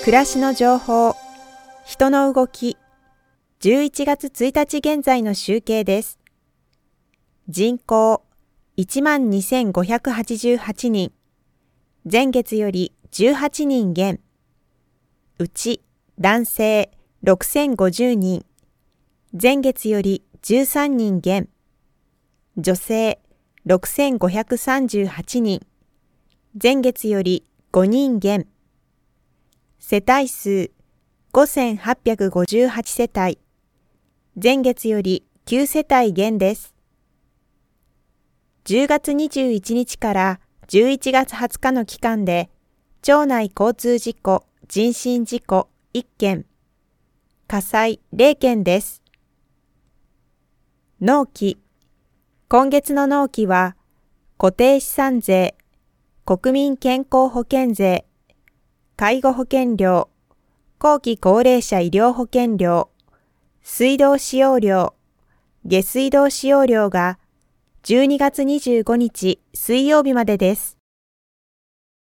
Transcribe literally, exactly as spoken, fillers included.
暮らしの情報、人の動き、じゅういちがつついたち現在の集計です。人口 いちまんにせんごひゃくはちじゅうはちにん、前月よりじゅうはちにん減。うち男性ろくせんごじゅうにん、前月よりじゅうさんにん減。女性ろくせんごひゃくさんじゅうはちにん、前月よりごにん減。世帯数ごせんはっぴゃくごじゅうはちせたい、前月よりきゅうせたい減です。じゅうがつにじゅういちにちからじゅういちがつはつかの期間で、町内交通事故、人身事故いっけん、火災れいけんです。納期。今月の納期は、固定資産税、国民健康保険税、介護保険料、後期高齢者医療保険料、水道使用料、下水道使用料がじゅうにがつにじゅうごにち水曜日までです。